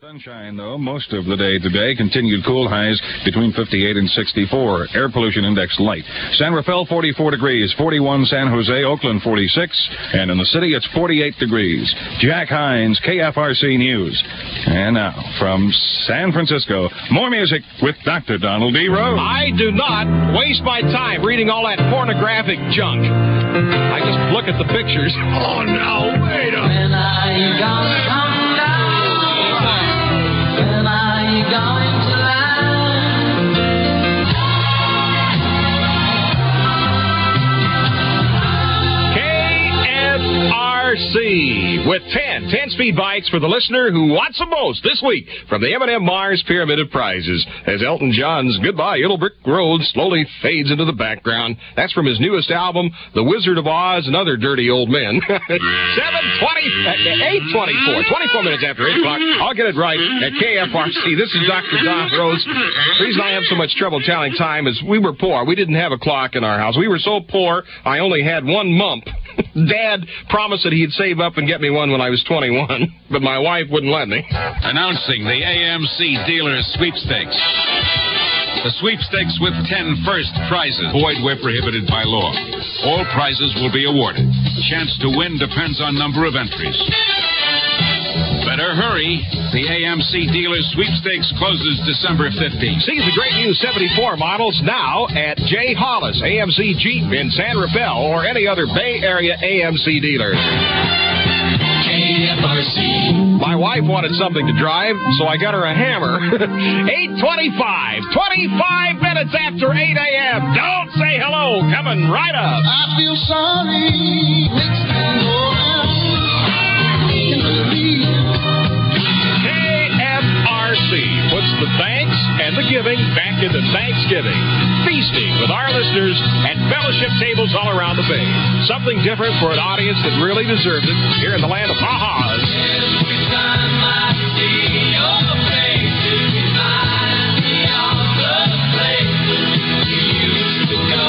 Sunshine, though, most of the day today. Continued cool, highs between 58 and 64. Air pollution index light. San Rafael, 44 degrees. 41 San Jose. Oakland, 46. And in the city, it's 48 degrees. Jack Hines, KFRC News. And now, from San Francisco, more music with Dr. Donald D. Rose. I do not waste my time reading all that pornographic junk. I just look at the pictures. Oh, no, wait a minute. When are you gonna come? KFRC with 10-speed bikes for the listener who wants them most this week from the M&M Mars Pyramid of Prizes. As Elton John's Goodbye Yellow Brick Road slowly fades into the background. That's from his newest album, The Wizard of Oz and Other Dirty Old Men. 24 minutes after 8 o'clock. I'll get it right at KFRC. This is Dr. Don Rose. The reason I have so much trouble telling time is we were poor. We didn't have a clock in our house. We were so poor, I only had one mump. Dad promised that he'd save up and get me one when I was 21, but my wife wouldn't let me. Announcing the AMC Dealers Sweepstakes. The sweepstakes with 10 first prizes, void where prohibited by law. All prizes will be awarded. Chance to win depends on number of entries. Better hurry. The AMC Dealers Sweepstakes closes December 15th. See the great new 74 models now at J. Hollis AMC Jeep in San Rafael or any other Bay Area AMC dealer. KFRC. My wife wanted something to drive, so I got her a hammer. 8:25, 25 minutes after 8 a.m. Don't say hello, coming right up. I feel sorry. Makes me KFRC puts the thanks and the giving back into Thanksgiving. Feasting with our listeners at fellowship tables all around the Bay. Something different for an audience that really deserves it here in the land of ha-has. Every time I see your face, it reminds me of the places we used to go.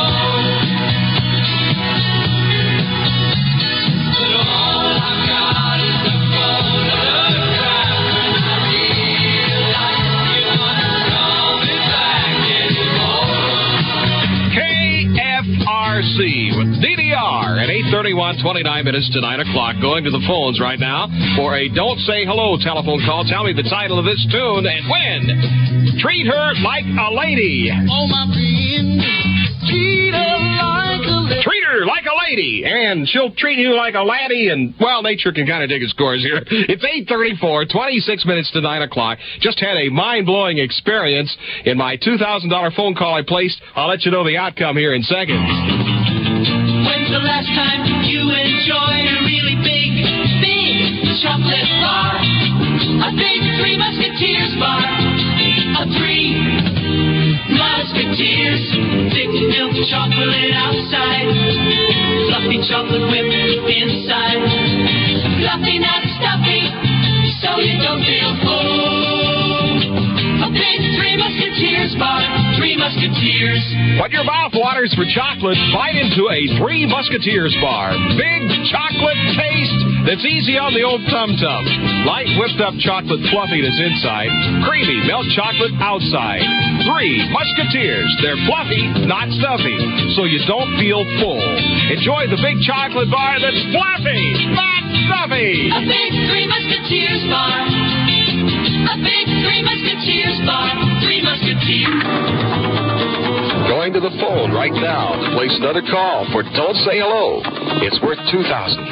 But all I've got is the photograph, and I realize you're not coming back anymore. KFRC with DDR at 8:31, 29 minutes to 9 o'clock. Going to the phones right now for a Don't Say Hello telephone call. Tell me the title of this tune and win. Treat Her Like a Lady. Oh, my being, treat her like a lady. Treat her like a lady, and she'll treat you like a laddie, and, well, nature can kind of dig its scores here. It's 8:34, 26 minutes to 9 o'clock. Just had a mind-blowing experience in my $2,000 phone call I placed. I'll let you know the outcome here in seconds. When's the last time you enjoyed a really big chocolate bar? A big Three Musketeers bar. A Three Musketeers. Thick milk chocolate outside. Fluffy chocolate whip inside. Fluffy, not stuffy, so you don't feel full. A big Three Musketeers bar. Three Musketeers. When your mouth waters for chocolate, bite into a Three Musketeers bar. Big chocolate taste that's easy on the old tum-tum. Light whipped up chocolate fluffiness inside. Creamy milk chocolate outside. Three Musketeers. They're fluffy, not stuffy, so you don't feel full. Enjoy the big chocolate bar that's fluffy, not stuffy. A big Three Musketeers bar. A big Three Musketeers bar. Three Musketeers. Going to the phone right now to place another call for Don't Say Hello. It's worth $2,000.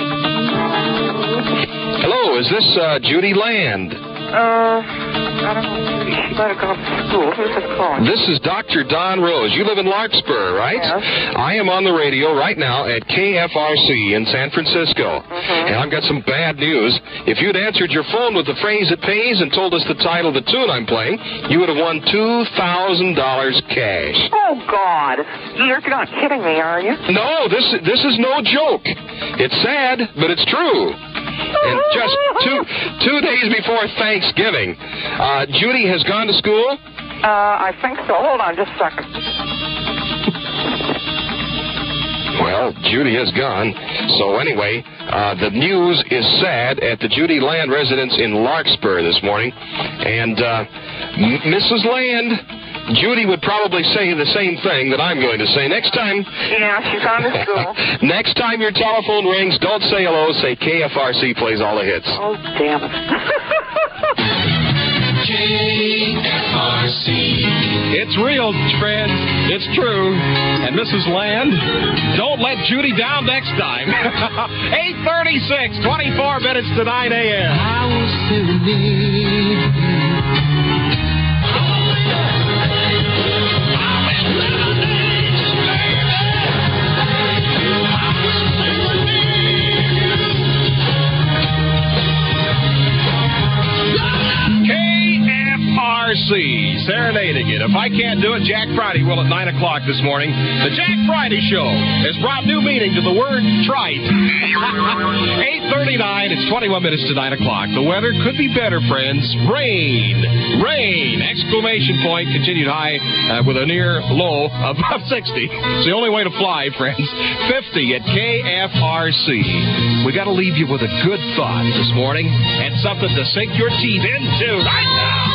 Hello, is this Judy Land? I don't know. She might have gone to school. Who's this calling? This is Dr. Don Rose. You live in Larkspur, right? Yes. I am on the radio right now at KFRC in San Francisco. And I've got some bad news. If you'd answered your phone with the phrase it pays and told us the title of the tune I'm playing, you would have won $2,000 cash. Oh, God. You're not kidding me, are you? No, this is no joke. It's sad, but it's true. And just two days before Thanksgiving. Judy has gone to school? I think so. Hold on just a second. Well, Judy is gone. So anyway, the news is sad at the Judy Land residence in Larkspur this morning. And Mrs. Land, Judy would probably say the same thing that I'm going to say. Next time... Yeah, she's on to school. Next time your telephone rings, don't say hello. Say KFRC plays all the hits. Oh, damn it. KFRC. It's real, friends. It's true. And Mrs. Land, don't let Judy down next time. 8:36, 24 minutes to 9 a.m. I will serenade KFRC, serenading it. If I can't do it, Jack Friday will at 9 o'clock this morning. The Jack Friday Show has brought new meaning to the word trite. 8:39, it's 21 minutes to 9 o'clock. The weather could be better, friends. Rain! Exclamation point, continued high with a near low above 60. It's the only way to fly, friends. 50 at KFRC. We got to leave you with a good thought this morning and something to sink your teeth into right now.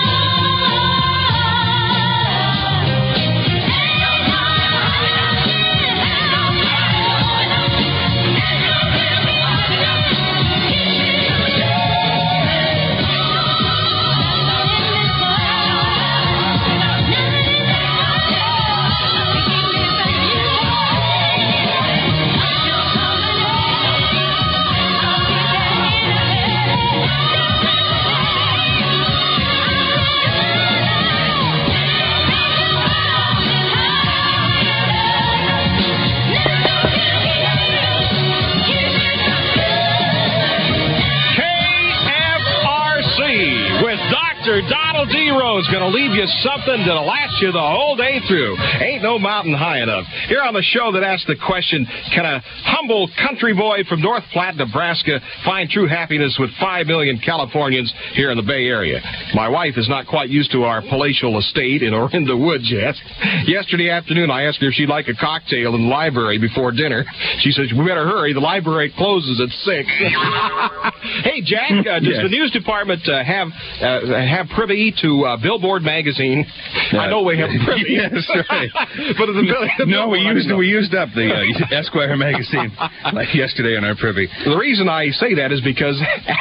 Donald D. Rose going to leave you something that'll last you the whole day through. Ain't no mountain high enough. Here on the show that asks the question, can a humble country boy from North Platte, Nebraska, find true happiness with 5 million Californians here in the Bay Area? My wife is not quite used to our palatial estate in Orinda Woods yet. Yesterday afternoon, I asked her if she'd like a cocktail in the library before dinner. She says, we better hurry. The library closes at 6. Hey, Jack, does the news department have privy to Billboard magazine? I know we have privy. Yes, right. But no, we used up the Esquire magazine like yesterday on our privy. The reason I say that is because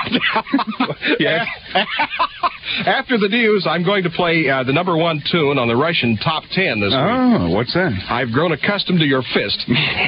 after the news, I'm going to play the number one tune on the Russian top 10 this week. Oh, what's that? I've grown accustomed to your fist.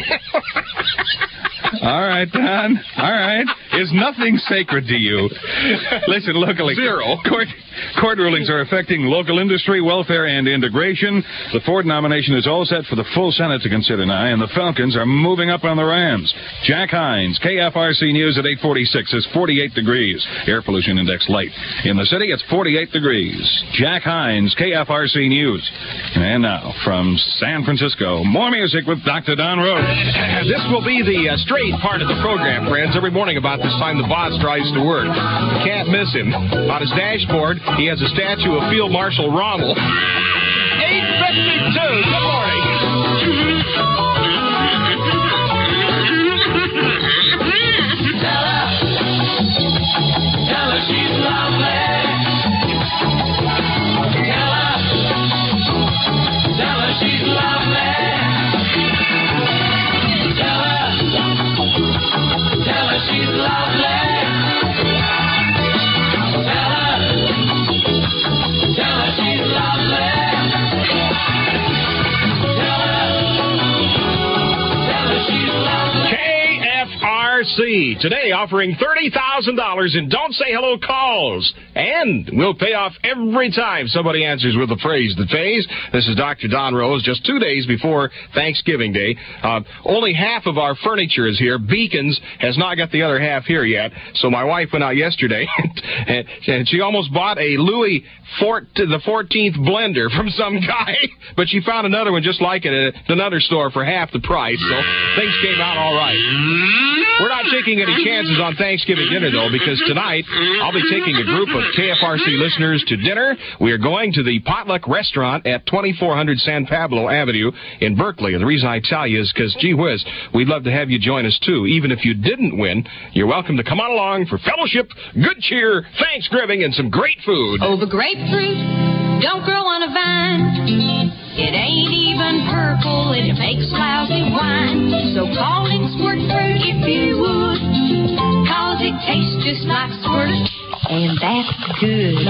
All right, Don. All right. Is nothing sacred to you? Listen, locally. Zero. Court rulings are affecting local industry, welfare, and integration. The Ford nomination is all set for the full Senate to consider now, and the Falcons are moving up on the Rams. Jack Hines, KFRC News at 8:46 is 48 degrees. Air pollution index light. In the city, it's 48 degrees. Jack Hines, KFRC News. And now, from San Francisco, more music with Dr. Don Rose. This will be the straight part of the program, friends. Every morning about this time, the boss drives to work. You can't miss him. On his dashboard, he has a statue of Field Marshal Rommel. 8:52. Good morning. Tell her she's lovely. Tell her she's lovely. Tell her she's lovely. Tell her she's lovely. Tell her she's lovely. KFRC today offering $30,000 in Don't Say Hello calls. And we'll pay off every time somebody answers with a phrase that pays. This is Dr. Don Rose, just 2 days before Thanksgiving Day. Only half of our furniture is here. Beacons has not got the other half here yet. So my wife went out yesterday, and she almost bought a Louis the 14th blender from some guy, but she found another one just like it at another store for half the price. So things came out all right. We're not taking any chances on Thanksgiving dinner, though, because tonight I'll be taking a group of KFRC listeners to dinner. We are going to the Potluck Restaurant at 2400 San Pablo Avenue in Berkeley. And the reason I tell you is because, gee whiz, we'd love to have you join us, too. Even if you didn't win, you're welcome to come on along for fellowship, good cheer, Thanksgiving, and some great food. Oh, the grapefruit don't grow on a vine. It ain't even purple, and it makes lousy wine. So call it squirt fruit if you would, 'cause it tastes just like squirt, and that's good.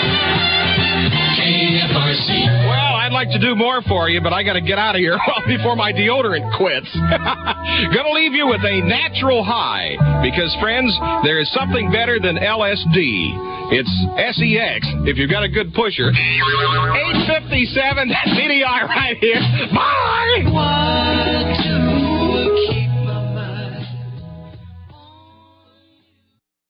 KFRC. Well, I'd like to do more for you, but I got to get out of here before my deodorant quits. Gonna leave you with a natural high, because, friends, there is something better than LSD. It's SEX, if you've got a good pusher. 8:57, that's CDI right here. Bye!